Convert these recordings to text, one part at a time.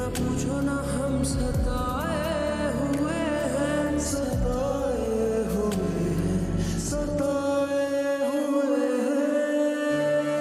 पूछो ना हम सताए हुए हैं, सताए हुए हैं, सताए हुए हैं।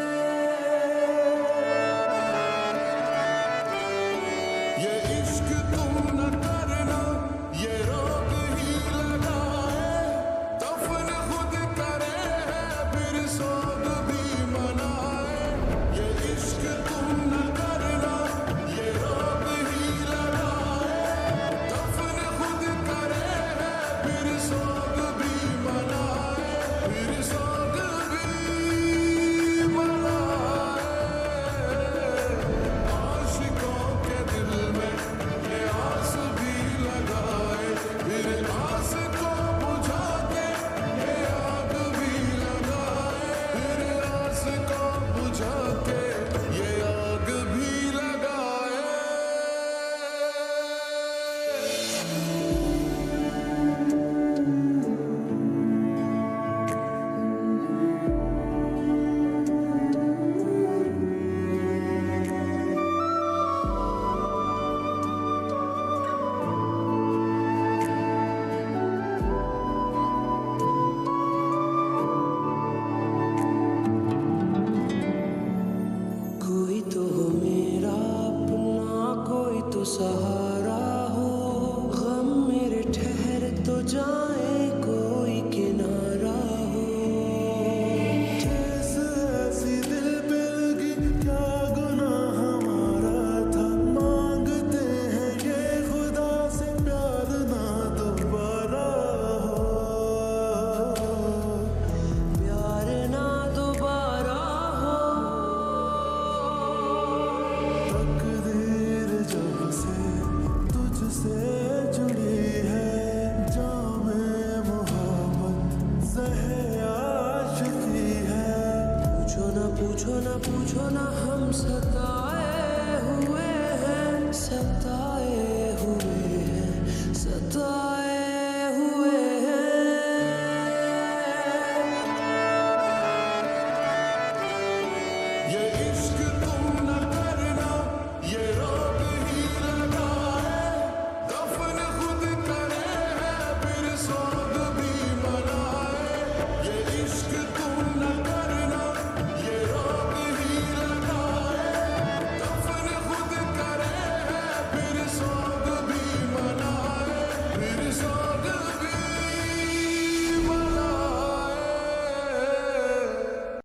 ये इश्क तुम न करना, ये रोग ही लगाए, दफन खुद करे है फिर सोग भी मनाए। ये इश्क तुम न करना, ये रोग ही लगाए, दफन खुद करे है फिर सोग भी मनाए, फिर सोग भी मनाए। आशिकों के दिल में ये आस भी लगाए, फिर आस को बुझा के ये आग भी लगाए, फिर आस को बुझा के ये आग भी लगाए। कोई तो हो मेरा अपना, कोई तो सहारा हो, गम मेरे ठहर तो जाए कोई किनारा हो। ठेस ऐसी दिल पे लगी, क्या गुनाह हमारा था, मांगते हैं ये खुदा से प्यार ना दोबारा हो। प्यार ना दोबारा हो। तकदीर जब से तुझसे जुड़ी है, जामे मोहब्बत ज़हे आशिकी है। पूछो ना हम सताए हुए हैं, सताए हुए हैं, सताए हुए हैं। ये इश्क